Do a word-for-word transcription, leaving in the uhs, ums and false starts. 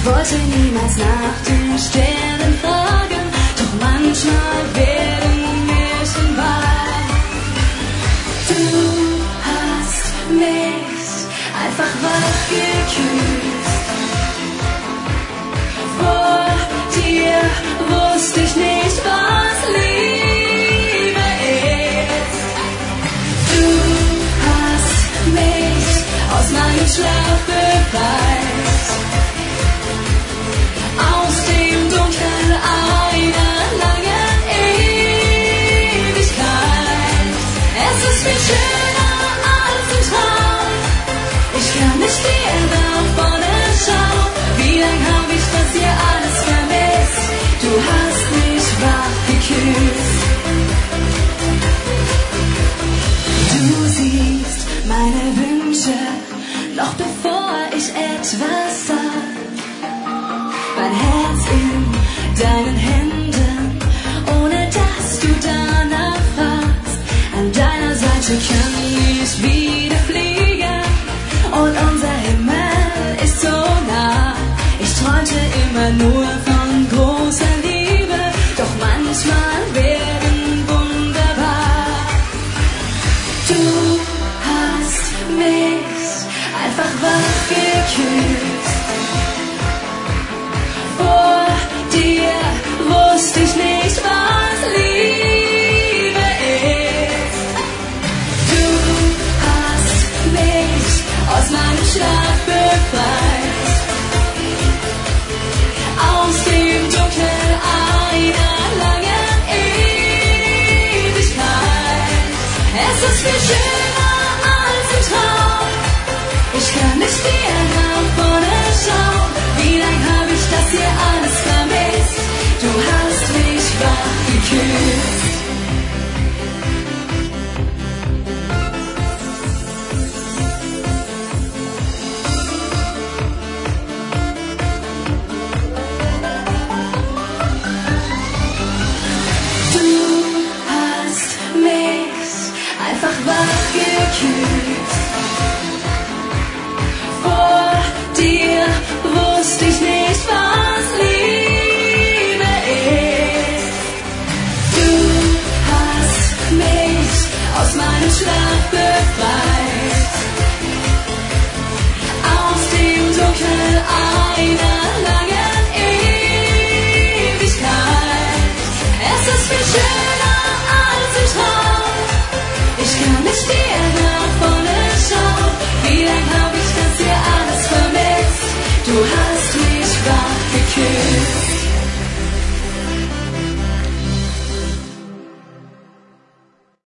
wollte niemals nach den Sternen fragen, doch manchmal werden Märchen wahr. Du hast mich einfach wach geküsst. Vor dir wusste ich nicht, was Liebe ist. Du hast mich aus meinem Schlaf befreit, aus dem Dunkel einer langen Ewigkeit. Es ist viel schöner als ein Traum. Ich kann nicht mehr nach vorne schauen. Wie lang hab ich das hier alles vermisst? Du hast mich wach geküsst. Du siehst meine Wünsche noch bevor ich etwas sah. Mein Herz in deinen Händen, ohne dass du danach fragst. An deiner Seite kann ich wieder fliegen und unser Himmel ist so nah. Ich träumte immer nur von großer Liebe, doch manchmal werden Wunder wahr. Du hast mich einfach wach geküsst. Vor dir wusste ich nicht, was Liebe ist. Du hast mich aus meinem Schlaf befreit, aus dem Dunkel einer langen Ewigkeit. Es ist viel schöner als ein Traum. Ich kann nicht mehr nach vorne schauen. Wie lang hab ich das hier alles vermisst? Du hast mich wach geküsst. Du hast mich einfach wach geküsst. Vor dir wusste ich nicht, was Liebe ist. Du hast mich aus meinem Schlaf befreit, aus dem Dunkel einer langen Ewigkeit. Es ist viel schöner als ein Traum. Ich kann nicht mehr nach vorne schauen. Wie lang hab ich das hier alles vermisst? Du hast